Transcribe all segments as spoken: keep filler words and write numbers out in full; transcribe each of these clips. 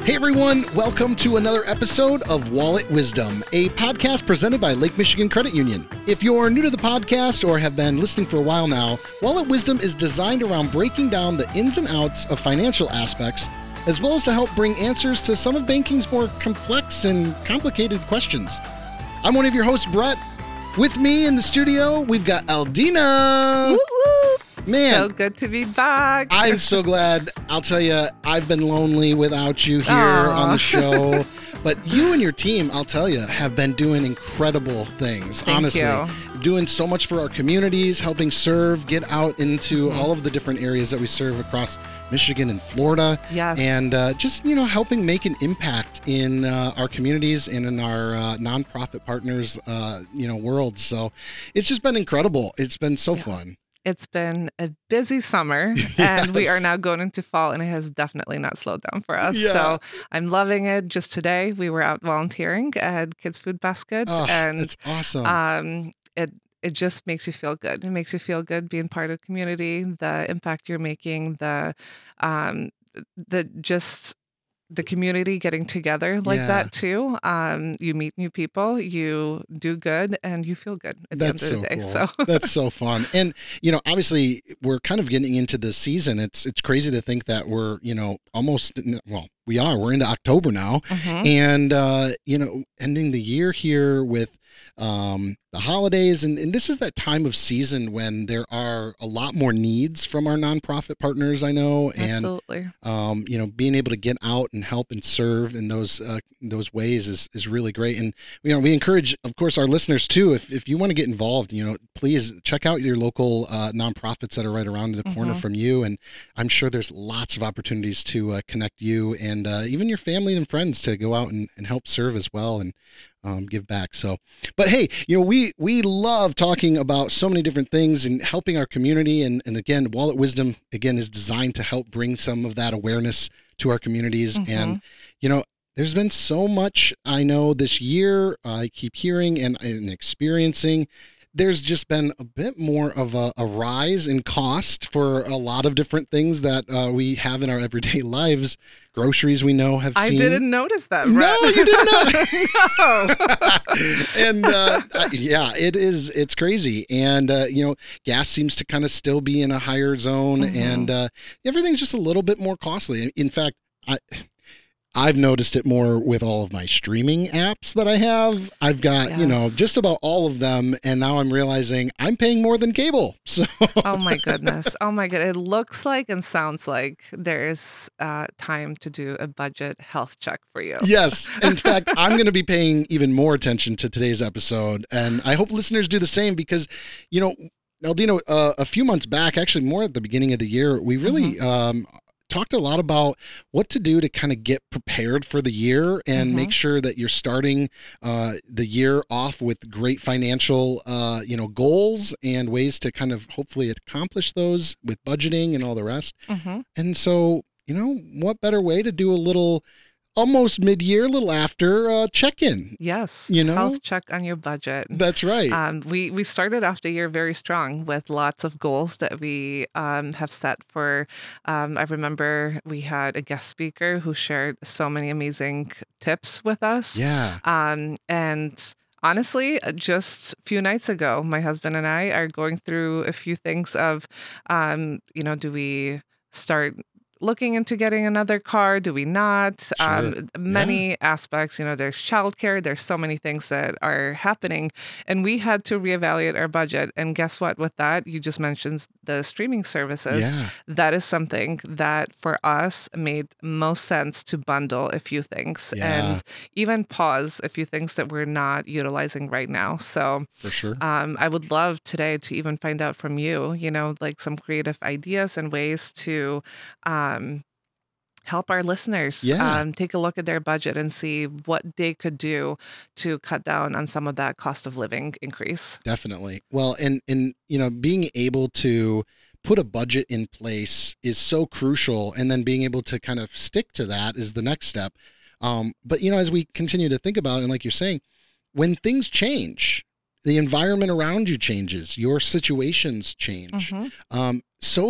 Hey everyone, welcome to another episode of Wallet Wisdom, a podcast presented by Lake Michigan Credit Union. If you're new to the podcast or have been listening for a while now, Wallet Wisdom is designed around breaking down the ins and outs of financial aspects, as well as to help bring answers to some of banking's more complex and complicated questions. I'm one of your hosts, Brett. With me in the studio, we've got Aldina. Woo woo! Man, so good to be back. I'm so glad. I'll tell you, I've been lonely without you here Aww. on the show. But you and your team, I'll tell you, have been doing incredible things. Thank honestly, you. Doing so much for our communities, helping serve, get out into Mm-hmm. all of the different areas that we serve across Michigan and Florida. Yes. And uh, just, you know, helping make an impact in uh, our communities and in our uh, nonprofit partners, uh, you know, world. So it's just been incredible. It's been so Yeah. fun. It's been a busy summer, and we are now going into fall, and it has definitely not slowed down for us. Yeah. So I'm loving it. Just today, we were out volunteering at Kids Food Basket, Oh, and that's awesome. um, it it just makes you feel good. It makes you feel good being part of the community, the impact you're making, the um, the just the community getting together like Yeah. that too. Um, you meet new people, you do good, and you feel good at That's the so end of the day. cool. So That's so fun. And, you know, obviously we're kind of getting into the season. It's it's crazy to think that we're, you know, almost, well, we are, we're into October now. Mhm. And, uh, you know, ending the year here with um, the holidays. And, and this is that time of season when there are a lot more needs from our nonprofit partners, I know. And, Absolutely. um, you know, being able to get out and help and serve in those uh, those ways is is really great. And you know, we encourage, of course, our listeners too. If if you want to get involved, you know, please check out your local uh, nonprofits that are right around the corner Mhm. from you. And I'm sure there's lots of opportunities to uh, connect you and uh, even your family and friends to go out and, and help serve as well and um, give back. So, but hey, you know, we we love talking about so many different things and helping our community. And and again, Wallet Wisdom again is designed to help bring some of that awareness to our communities. Mhm. And you know, there's been so much I know this year. I keep hearing and, and experiencing. There's just been a bit more of a, a rise in cost for a lot of different things that uh, we have in our everyday lives. Groceries, we know, have I seen. didn't notice that. No, Brett. you did not. No. and uh, yeah, it is. It's crazy. And, uh, you know, gas seems to kind of still be in a higher zone Mhm. and uh, everything's just a little bit more costly. In fact, I, I've noticed it more with all of my streaming apps that I have. I've got, you know, Yes. just about all of them. And now I'm realizing I'm paying more than cable. So Oh my goodness. Oh my god. It looks like and sounds like there is uh, time to do a budget health check for you. yes. In fact, I'm going to be paying even more attention to today's episode. And I hope listeners do the same because, you know, Aldino, uh, a few months back, actually more at the beginning of the year, we really um, talked a lot about what to do to kind of get prepared for the year and Mhm. make sure that you're starting uh, the year off with great financial, uh, you know, goals and ways to kind of hopefully accomplish those with budgeting and all the rest. Mhm. And so, you know, what better way to do a little almost mid-year, a little after uh, check-in? Yes. You know? Health check on your budget. That's right. Um, we we started off the year very strong with lots of goals that we um, have set for. Um, I remember we had a guest speaker who shared so many amazing tips with us. yeah. Um, and honestly, uh, just a few nights ago, my husband and I are going through a few things of, um, you know, do we start looking into getting another car? Do we not? Um, many aspects, you know, there's childcare, there's so many things that are happening. And we had to reevaluate our budget. And guess what? With that, you just mentioned the streaming services. Yeah. That is something that for us made most sense to bundle a few things Yeah. and even pause a few things that we're not utilizing right now. So For sure. um, I would love today to even find out from you, you know, like some creative ideas and ways to um, help our listeners Yeah. um, take a look at their budget and see what they could do to cut down on some of that cost of living increase. Definitely. Well, and and you know, being able to put a budget in place is so crucial, and then being able to kind of stick to that is the next step. Um, but you know, as we continue to think about it, and like you're saying, when things change, the environment around you changes, your situations change. Mhm. Um, so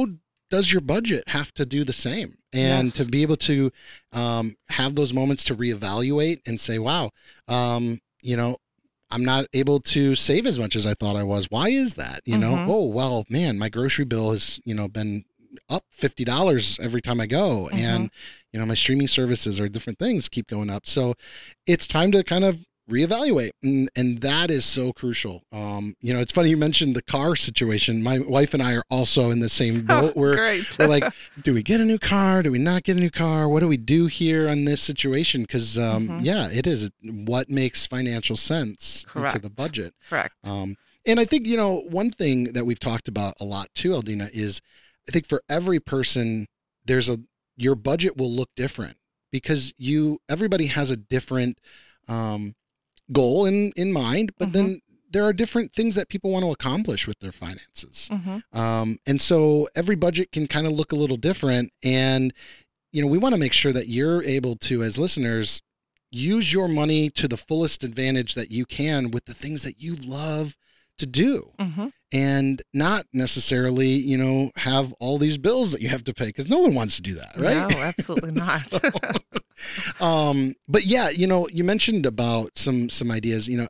does your budget have to do the same? And Yes. to be able to um, have those moments to reevaluate and say, wow, um, you know, I'm not able to save as much as I thought I was. Why is that? You know, Mhm. oh, well, man, my grocery bill has, you know, been up fifty dollars every time I go. Mhm. And, you know, my streaming services or different things keep going up. So it's time to kind of reevaluate. And, and that is so crucial. Um, you know, it's funny you mentioned the car situation. My wife and I are also in the same boat. Oh, We're, great. we're like, do we get a new car? Do we not get a new car? What do we do here on this situation? Because, um, Mhm. yeah, it is what makes financial sense into the Correct. budget. Correct. Um, and I think, you know, one thing that we've talked about a lot too, Aldina, is I think for every person, there's a, your budget will look different because you, everybody has a different, um, goal in, in mind, but Mhm. then there are different things that people want to accomplish with their finances. Mhm. Um, and so every budget can kind of look a little different. And, you know, we want to make sure that you're able to, as listeners, use your money to the fullest advantage that you can with the things that you love to do Mhm. and not necessarily, you know, have all these bills that you have to pay because no one wants to do that, right? No, absolutely not. So, um, but yeah, you know, you mentioned about some some ideas. You know,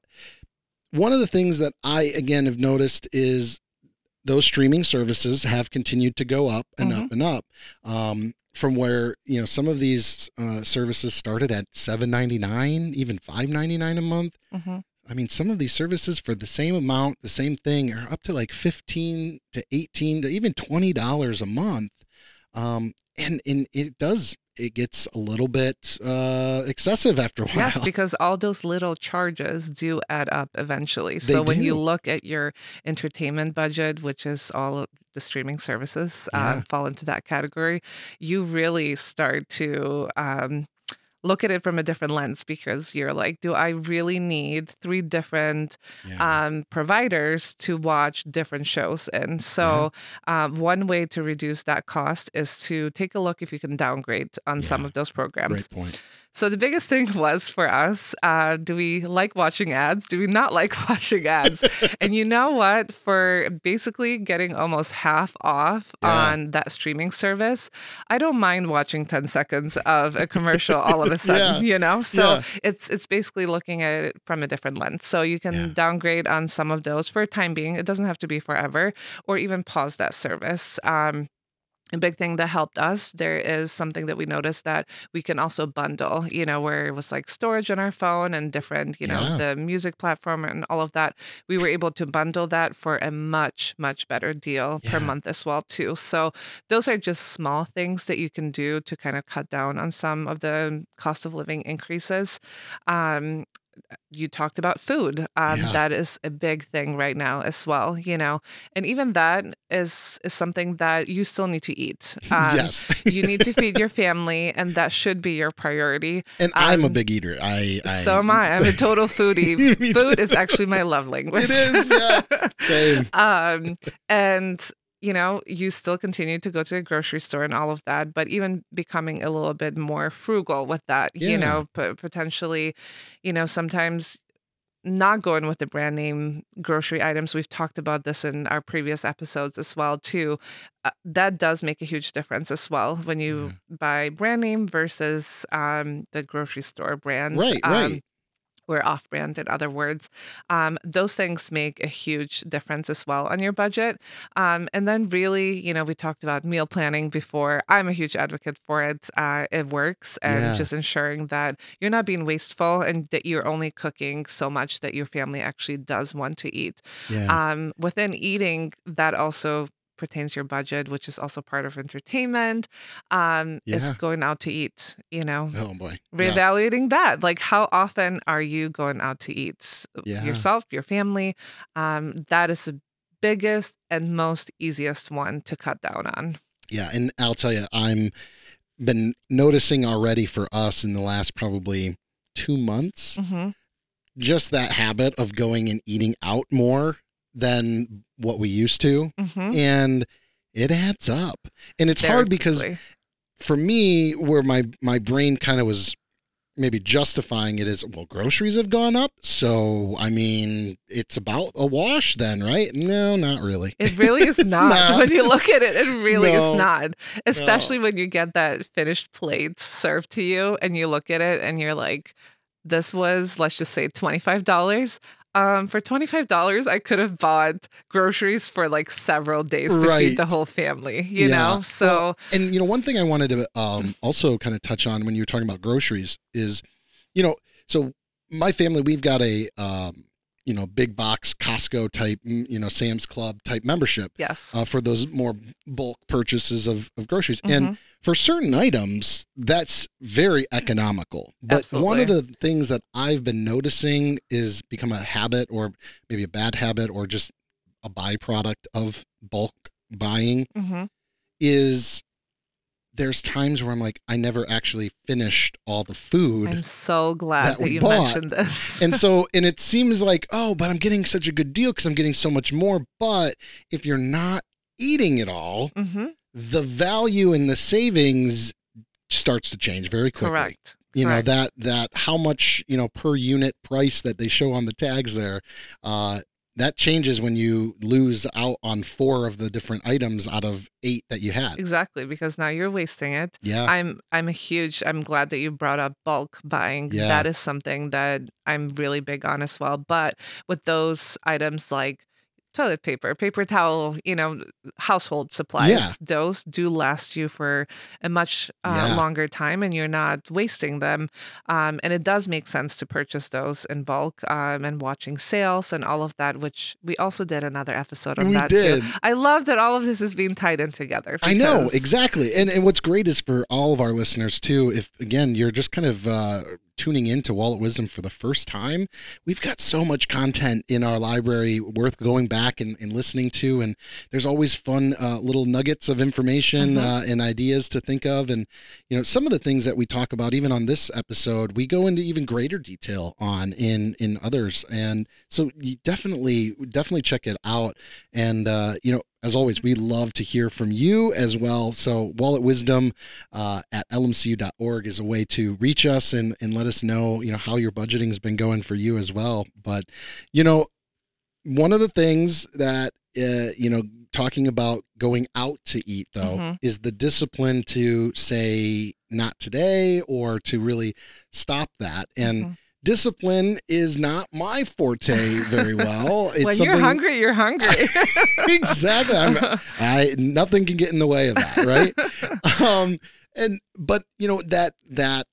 one of the things that I again have noticed is those streaming services have continued to go up and Mhm. up and up. Um, from where you know some of these uh, services started at seven ninety-nine, even five ninety-nine a month. Mhm. I mean, some of these services for the same amount, the same thing, are up to like fifteen to eighteen to even twenty dollars a month. Um, and and it does it gets a little bit uh, excessive after a while. Yes, because all those little charges do add up eventually. They So when you do. look at your entertainment budget, which is all of the streaming services Yeah. um, fall into that category, you really start to um, look at it from a different lens because you're like, do I really need three different Yeah. um, providers to watch different shows? And so, um, one way to reduce that cost is to take a look if you can downgrade on some Yeah. of those programs. Great point. So the biggest thing was for us, uh, do we like watching ads? Do we not like watching ads? And you know what? For basically getting almost half off Yeah. on that streaming service, I don't mind watching ten seconds of a commercial all of a sudden, Yeah. you know? So Yeah. it's it's basically looking at it from a different lens. So you can Yeah. downgrade on some of those for a time being. It doesn't have to be forever, or even pause that service. Um, a big thing that helped us, there is something that we noticed that we can also bundle, you know, where it was like storage on our phone and different, you know, Yeah. the music platform and all of that. We were able to bundle that for a much, much better deal per Yeah. month as well, too. So those are just small things that you can do to kind of cut down on some of the cost of living increases. Um, you talked about food. Um, Yeah. that is a big thing right now as well, you know, and even that is is something that you still need to eat. Um, Yes. you need to feed your family, and that should be your priority. And I'm a Um, big eater. I, I so am I. I'm a total foodie. Me Food too. is actually my love language. It is, yeah. Same. Um, and you know, you still continue to go to the grocery store and all of that, but even becoming a little bit more frugal with that, you Yeah. know, pot- potentially, you know, sometimes not going with the brand name grocery items. We've talked about this in our previous episodes as well too. Uh, that does make a huge difference as well when you Yeah. buy brand name versus um, the grocery store brand. Right, Um, right. We're off brand, in other words. Um, those things make a huge difference as well on your budget. Um, and then, really, you know, we talked about meal planning before. I'm a huge advocate for it. Uh, it works, and Yeah. just ensuring that you're not being wasteful and that you're only cooking so much that your family actually does want to eat. Yeah. Um, within eating, that also pertains to your budget, which is also part of entertainment, um, is Yeah. going out to eat, you know, Oh boy. Yeah. reevaluating that. Like, how often are you going out to eat Yeah. yourself, your family? Um, that is the biggest and most easiest one to cut down on. Yeah. And I'll tell you, I'm been noticing already for us in the last probably two months, Hmm. just that habit of going and eating out more than what we used to. Hmm. And it adds up. And it's Very hard because quickly. for me, where my, my brain kind of was maybe justifying it as, well, groceries have gone up, so I mean, it's about a wash then, right? No, not really. It really is not. Not. When you look at it, it really No. is not. Especially No. when you get that finished plate served to you and you look at it and you're like, this was, let's just say twenty-five dollars. Um, for twenty-five dollars, I could have bought groceries for like several days to Right. feed the whole family, you Yeah. know? So, Well, and you know, one thing I wanted to um, also kind of touch on when you were talking about groceries is, you know, so my family, we've got a, um, you know, big box Costco type, mm, you know, Sam's Club type membership yes. uh, for those more bulk purchases of, of groceries. Mhm. And for certain items, that's very economical. But one of Absolutely. the things that I've been noticing is become a habit, or maybe a bad habit, or just a byproduct of bulk buying, hmm is there's times where I'm like, I never actually finished all the food. I'm so glad that that, we you bought. mentioned this. And so, and it seems like, oh, but I'm getting such a good deal because I'm getting so much more. But if you're not eating it all, hmm the value and the savings starts to change very quickly. Correct. You know, Correct. that, that how much, you know, per unit price that they show on the tags there, uh, that changes when you lose out on four of the different items out of eight that you had. Exactly, because now you're wasting it. Yeah. I'm I'm a huge I'm glad that you brought up bulk buying. Yeah. That is something that I'm really big on as well. But with those items like toilet paper, paper towel, you know, household supplies, Yeah. those do last you for a much uh, Yeah. longer time and you're not wasting them. Um, and it does make sense to purchase those in bulk um, and watching sales and all of that, which we also did another episode on We that did. too. I love that all of this is being tied in together. I know, because- exactly. And and what's great is for all of our listeners too, if again, you're just kind of uh, tuning into Wallet Wisdom for the first time, we've got so much content in our library worth going back and, and listening to. And there's always fun uh, little nuggets of information Mhm. uh, and ideas to think of. And, you know, some of the things that we talk about, even on this episode, we go into even greater detail on in, in others. And so you definitely, definitely check it out. And, uh, you know, as always, we love to hear from you as well. So Wallet Wisdom uh, at L M C U dot org is a way to reach us and, and let us know, you know, how your budgeting has been going for you as well. But, you know, one of the things that, uh, you know, talking about going out to eat, though, Mhm. is the discipline to say not today or to really stop that. And Mhm. discipline is not my forte very well. It's when you're something- hungry, you're hungry. Exactly. I'm, I nothing can get in the way of that, right? um, and but you know that that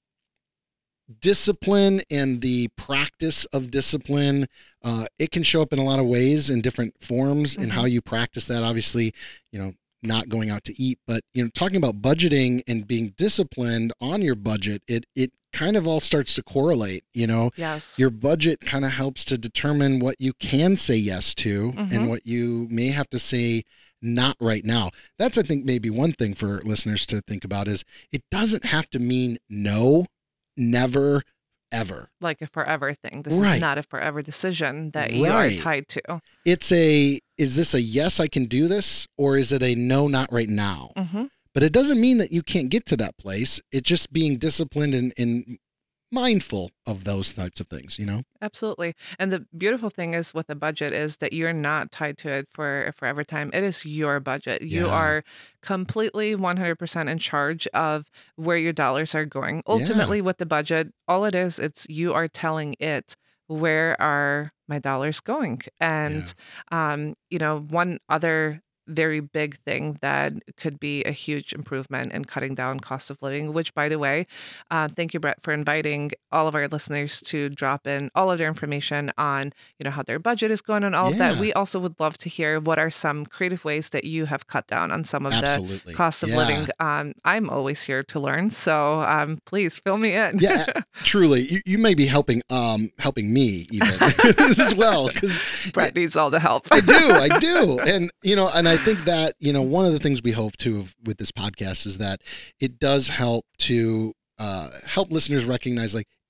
discipline and the practice of discipline, uh, it can show up in a lot of ways in different forms, and Mhm. how you practice that. Obviously, you know, not going out to eat, but you know, talking about budgeting and being disciplined on your budget, it it kind of all starts to correlate. You know, Yes. your budget kind of helps to determine what you can say yes to Mhm. and what you may have to say not right now. That's, I think, maybe one thing for listeners to think about is it doesn't have to mean no, never, ever. Like a forever thing. This Right. is not a forever decision that you Right. are tied to. It's a, is this a yes, I can do this, or is it a no, not right now? hmm But it doesn't mean that you can't get to that place. It's just being disciplined and, and mindful of those types of things, you know? Absolutely. And the beautiful thing is with a budget is that you're not tied to it for a forever time. It is your budget. You Yeah. are completely one hundred percent in charge of where your dollars are going. Ultimately, with the budget, all it is, it's you are telling it where are my dollars going. And, um, you know, one other very big thing that could be a huge improvement in cutting down cost of living, which, by the way, uh, thank you, Brett, for inviting all of our listeners to drop in all of their information on, you know, how their budget is going and all of that. Yeah. We also would love to hear what are some creative ways that you have cut down on some of Absolutely. the cost of Yeah. living. Um, I'm always here to learn, so um, please fill me in. Yeah, truly. You, you may be helping um helping me even as well, because Brett needs all the help. I do, I do. And, you know, and I think that, you know, one of the things we hope to with this podcast is that it does help to uh, help listeners recognize, like,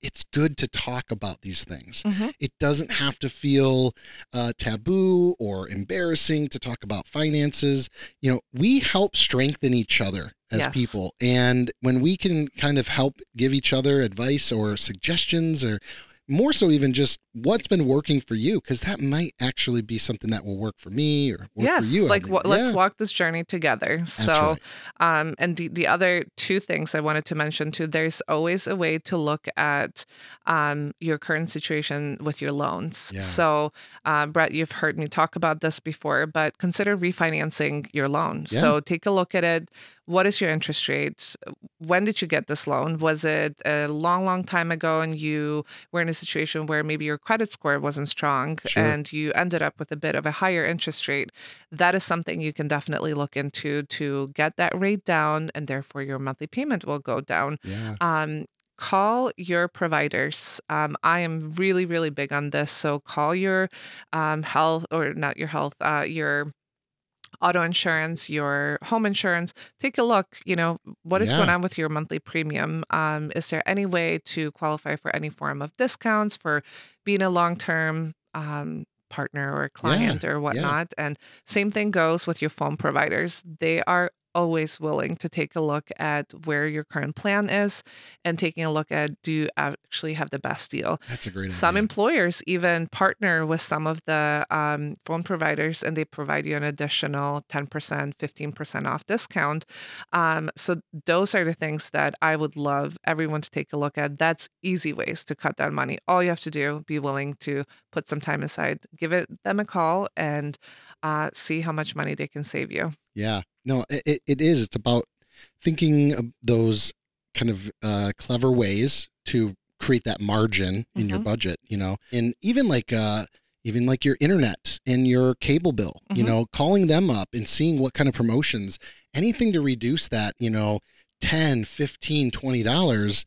it's good to talk about these things. Mm-hmm. It doesn't have to feel uh, taboo or embarrassing to talk about finances. You know, we help strengthen each other as Yes. people. And when we can kind of help give each other advice or suggestions, or more so even just what's been working for you, because that might actually be something that will work for me or work Yes, for you. like Eileen. w- let's Yeah, walk this journey together. that's So, right. um, and the, the other two things I wanted to mention too, there's always a way to look at um, your current situation with your loans. Yeah. So, uh, Brett, you've heard me talk about this before, but consider refinancing your loan. Yeah. So, take a look at it. What is your interest rate? When did you get this loan? Was it a long, long time ago and you were in a situation where maybe your credit score wasn't strong Sure. and you ended up with a bit of a higher interest rate? That is something you can definitely look into to get that rate down, and therefore your monthly payment will go down. Yeah. Um, call your providers. Um, I am really, really big on this. So call your um, health, or not your health, uh, your auto insurance, your home insurance. Take a look, you know, what is going Yeah. on with your monthly premium? Um, is there any way to qualify for any form of discounts for being a long-term um, partner or Yeah. client or Yeah. whatnot? And same thing goes with your phone providers. They are always willing to take a look at where your current plan is and taking a look at, do you actually have the best deal? That's a great Some idea. employers even partner with some of the um, phone providers, and they provide you an additional ten percent, fifteen percent off discount. Um, so those are the things that I would love everyone to take a look at. That's easy ways to cut down money. All you have to do, be willing to put some time aside, give it them a call, and uh, see how much money they can save you. Yeah. No, it, it it is. It's about thinking of those kind of uh, clever ways to create that margin in your hmm budget, you know, and even like, uh, even like your internet and your cable bill, you hmm know, calling them up and seeing what kind of promotions, anything to reduce that, you know, ten, fifteen, twenty dollars.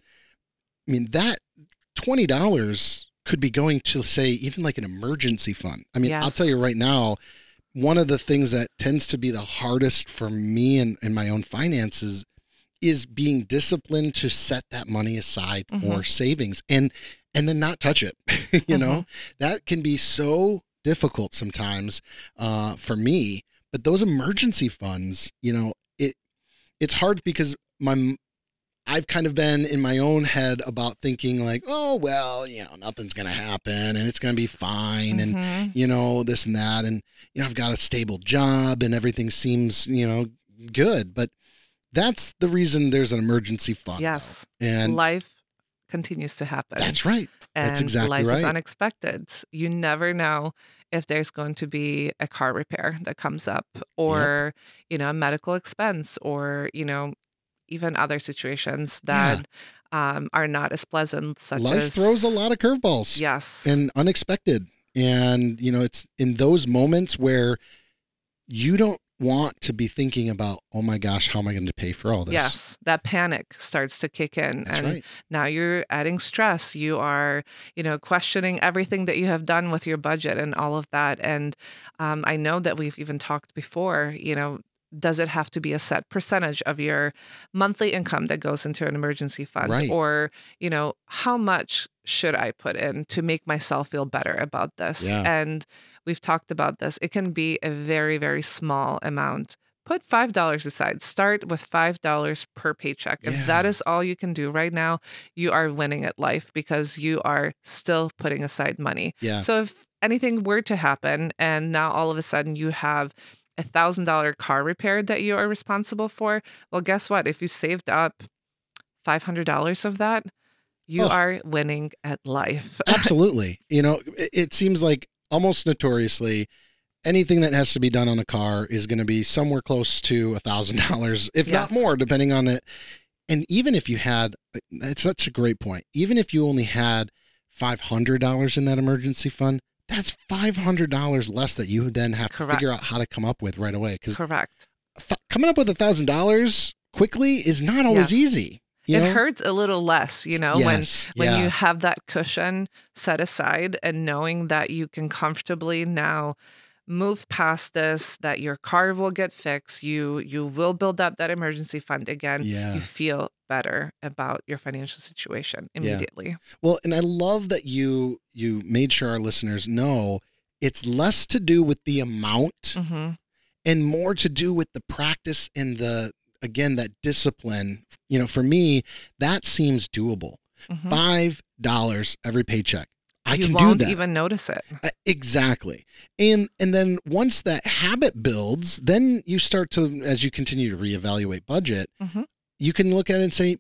I mean, that twenty dollars could be going to, say, even like an emergency fund. I mean, I'll tell Yes. you right now, one of the things that tends to be the hardest for me and, and my own finances is being disciplined to set that money aside hmm for savings and and then not touch it. You hmm know, that can be so difficult sometimes uh, for me. But those emergency funds, you know, it it's hard because my I've kind of been in my own head about thinking like, oh, well, you know, nothing's going to happen and it's going to be fine. And, hmm you know, this and that. And, you know, I've got a stable job and everything seems, you know, good. But that's the reason there's an emergency fund. Though. Yes. And Life continues to happen. that's right. That's And exactly life is right. unexpected. You never know if there's going to be a car repair that comes up, Yep. or, you know, a medical expense, or, you know, even other situations Yeah. that um, are not as pleasant, such Life throws a as, lot of curveballs yes, and unexpected. And, you know, it's in those moments where you don't want to be thinking about, oh my gosh, how am I going to pay for all this? yes, that panic starts to kick in. That's And right. now you're adding stress. You are, you know, questioning everything that you have done with your budget and all of that. And um, I know that we've even talked before, you know, does it have to be a set percentage of your monthly income that goes into an emergency fund? Right. Or, you know, how much should I put in to make myself feel better about this? Yeah. And we've talked about this. It can be a very, very small amount. Put five dollars aside. Start with five dollars per paycheck. If that Yeah. is all you can do right now, you are winning at life because you are still putting aside money. Yeah. So if anything were to happen and now all of a sudden you have a one thousand dollars car repair that you are responsible for, well, guess what? If you saved up five hundred dollars of that, you Oh, are winning at life. absolutely. You know, it, it seems like almost notoriously anything that has to be done on a car is going to be somewhere close to a thousand dollars, if not Yes. more, depending on it. And even if you had, it's such a great point. Even if you only had five hundred dollars in that emergency fund, that's five hundred dollars less that you then have to figure out Correct. how to come up with right away. Because Correct. th- coming up with a thousand dollars quickly is not always Yes. easy. You It know? hurts a little less, you know, when Yes. when you Yeah. have that cushion set aside and knowing that you can comfortably now move past this, that your car will get fixed, you you will build up that emergency fund again, Yeah. you feel better about your financial situation Yeah. immediately. Well, and I love that you you made sure our listeners know it's less to do with the amount hmm and more to do with the practice and the, again, that discipline. You know, for me, that seems doable. hmm Five dollars every paycheck. I You can won't do that. even notice it. Uh, Exactly. And and then once that habit builds, then you start to, as you continue to reevaluate budget, hmm you can look at it and say,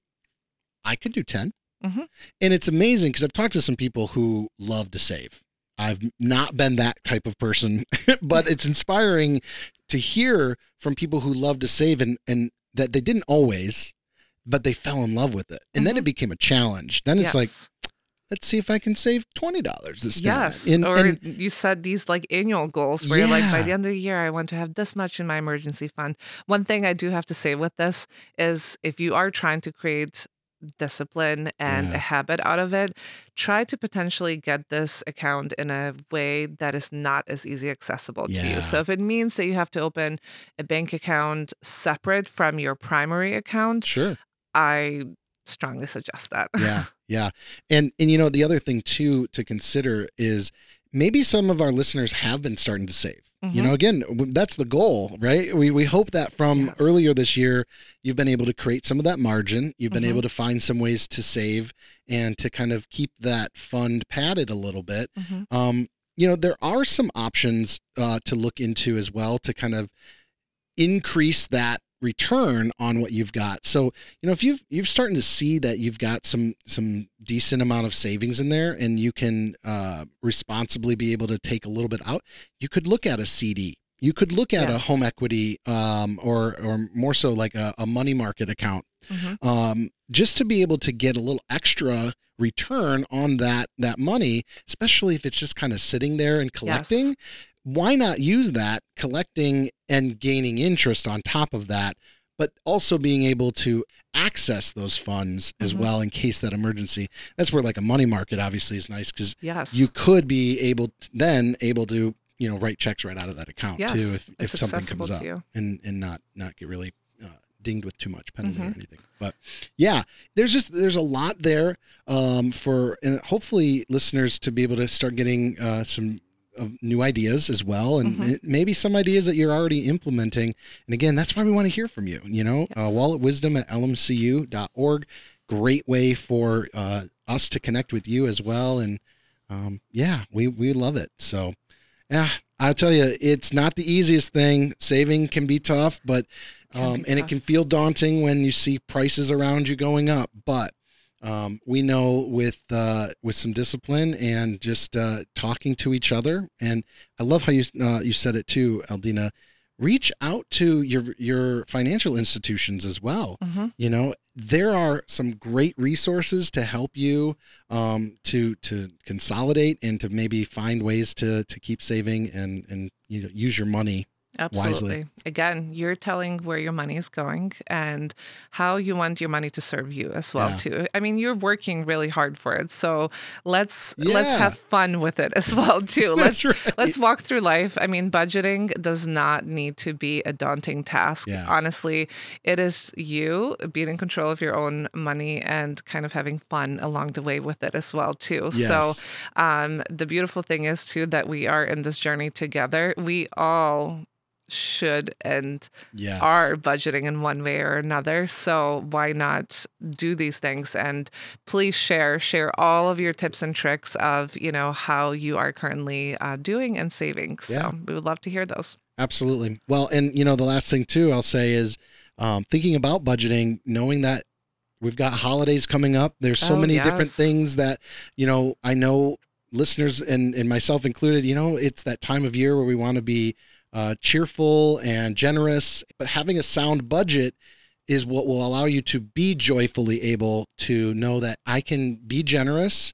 I could do ten. hmm And it's amazing because I've talked to some people who love to save. I've not been that type of person, but it's inspiring to hear from people who love to save and, and that they didn't always, but they fell in love with it. And then Mhm. it became a challenge. Then it's like, Yes. let's see if I can save twenty dollars this time. Yes. And, Or and you set these like annual goals where you're like, by Yeah. the end of the year, I want to have this much in my emergency fund. One thing I do have to say with this is if you are trying to create discipline and Yeah. a habit out of it, try to potentially get this account in a way that is not as easy accessible to Yeah. you. So if it means that you have to open a bank account separate from your primary account, Sure. I strongly suggest that. Yeah. Yeah. And, and, you know, the other thing too to consider is maybe some of our listeners have been starting to save. You Mhm. know, again, w- that's the goal, right? We we hope that from Yes. earlier this year, you've been able to create some of that margin. You've been Mhm. able to find some ways to save and to kind of keep that fund padded a little bit. Mhm. Um, you know, there are some options uh, to look into as well to kind of increase that return on what you've got. So, you know, if you've you've starting to see that you've got some some decent amount of savings in there and you can uh responsibly be able to take a little bit out, you could look at a C D. You could look at a Yes. home equity um or or more so like a, a money market account. Mhm. Um just to be able to get a little extra return on that that money, especially if it's just kind of sitting there and collecting. Yes. Why not use that collecting and gaining interest on top of that, but also being able to access those funds as Mhm. well in case that emergency. That's where like a money market obviously is nice because Yes. you could be able to, then able to, you know, write checks right out of that account Yes, too if, it's if something accessible comes to up you. and and not not get really uh, dinged with too much penalty or Mhm. anything. But yeah, there's just there's a lot there um, for and hopefully listeners to be able to start getting uh, some of new ideas as well, and Mhm. it- maybe some ideas that you're already implementing. And again, that's why we want to hear from you. You know, uh, Yes. wallet wisdom at l m c u dot org. Great way for uh, us to connect with you as well. And um, yeah, we we love it. So yeah, I'll tell you, it's not the easiest thing. Saving can be tough, but Can um, be and it tough. can feel daunting when you see prices around you going up. But um, we know with uh, with some discipline and just uh, talking to each other, and I love how you uh, you said it too, Aldina. Reach out to your your financial institutions as well. Mhm. You know, there are some great resources to help you um, to to consolidate and to maybe find ways to to keep saving and and you know use your money wisely. Absolutely. Again, you're telling where your money is going and how you want your money to serve you as well Yeah. too. I mean, you're working really hard for it. So let's let's Yeah. have fun with it as well too. That's Let's right. let's walk through life. I mean, budgeting does not need to be a daunting task. Yeah. Honestly, it is you being in control of your own money and kind of having fun along the way with it as well too. So Yes. um, the beautiful thing is too that we are in this journey together. We all should and Yes. are budgeting in one way or another. So why not do these things? And please share share all of your tips and tricks of you know how you are currently uh, doing and saving. So Yeah. we would love to hear those. Absolutely. Well, and you know, the last thing too, I'll say is um, thinking about budgeting, knowing that we've got holidays coming up. There's so Oh, many different yes. things that, you know, I know listeners and, and myself included, you know, it's that time of year where we want to be uh, cheerful and generous, but having a sound budget is what will allow you to be joyfully able to know that I can be generous.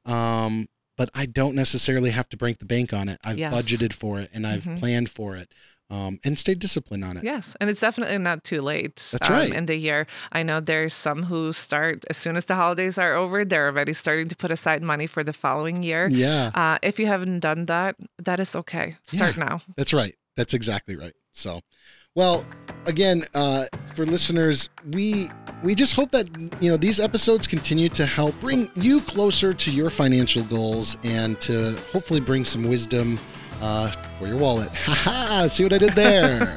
Um, but I don't necessarily have to break the bank on it. I've Yes. budgeted for it and I've Mhm. planned for it. um, and stay disciplined on it. Yes, and it's definitely not too late. That's um, right. In the year, I know there's some who start as soon as the holidays are over. They're already starting to put aside money for the following year. Yeah. Uh, if you haven't done that, that is okay. Start Yeah, now. That's right. That's exactly right. So, well, again, uh, for listeners, we we just hope that you know these episodes continue to help bring you closer to your financial goals and to hopefully bring some wisdom uh, for your wallet. Ha ha! See what I did there?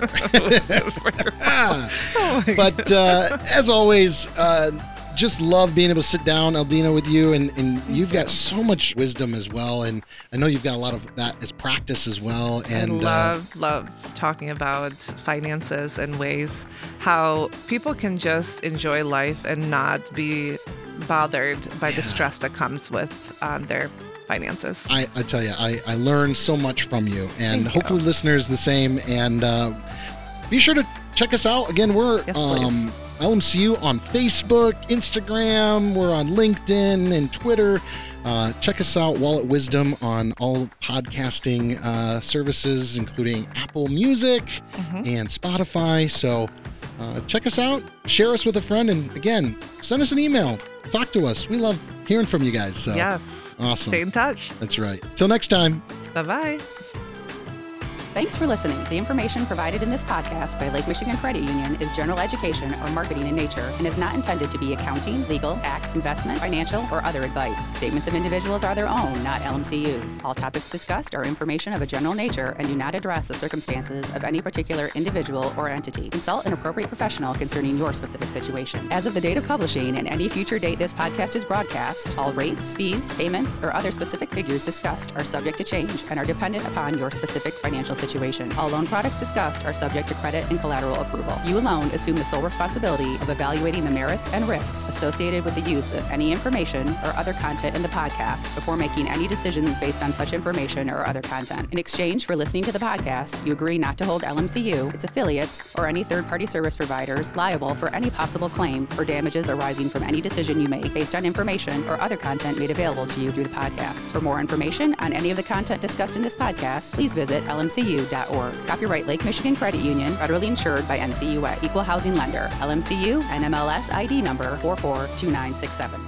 Oh my But uh, as always, uh, just love being able to sit down, Aldina, with you, and, and you've got so much wisdom as well, and I know you've got a lot of that as practice as well. And I love, uh, love talking about finances and ways how people can just enjoy life and not be bothered by Yeah. the stress that comes with um, their finances. I, I tell you, I, I learned so much from you, and Thank you. hopefully listeners the same. And uh, be sure to check us out. Again, we're Yes, um, please. L M C U on Facebook, Instagram. We're on LinkedIn and Twitter. Uh, check us out, Wallet Wisdom, on all podcasting uh, services, including Apple Music Mhm. and Spotify. So uh, check us out, share us with a friend, and again, send us an email. Talk to us. We love hearing from you guys. So Yes. awesome. Stay in touch. That's right. Till next time. Bye-bye. Thanks for listening. The information provided in this podcast by Lake Michigan Credit Union is general education or marketing in nature and is not intended to be accounting, legal, tax, investment, financial, or other advice. Statements of individuals are their own, not L M C U's. All topics discussed are information of a general nature and do not address the circumstances of any particular individual or entity. Consult an appropriate professional concerning your specific situation. As of the date of publishing and any future date this podcast is broadcast, all rates, fees, payments, or other specific figures discussed are subject to change and are dependent upon your specific financial situation. All loan products discussed are subject to credit and collateral approval. You alone assume the sole responsibility of evaluating the merits and risks associated with the use of any information or other content in the podcast before making any decisions based on such information or other content. In exchange for listening to the podcast, you agree not to hold L M C U, its affiliates, or any third-party service providers liable for any possible claim or damages arising from any decision you make based on information or other content made available to you through the podcast. For more information on any of the content discussed in this podcast, please visit L M C U dot org. Copyright Lake Michigan Credit Union, federally insured by N C U A. Equal housing lender. L M C U, N M L S I D number four four two nine six seven.